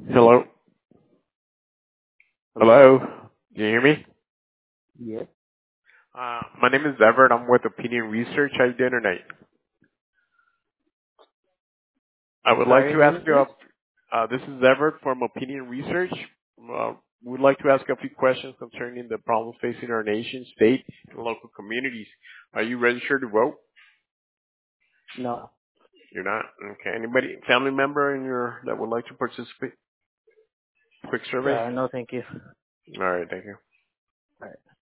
Hello? Hello? Hello? Can you hear me? Yes. My name is Everett. I'm with Opinion Research. How you doing tonight? I would like Sorry, to who ask is you, this? this is Everett from Opinion Research. We'd like to ask a few questions concerning the problems facing our nation, state, and local communities. Are you registered to vote? No. You're not? Okay. Anybody, family member in your, that would like to participate? Quick survey? No, thank you. All right, thank you. All right.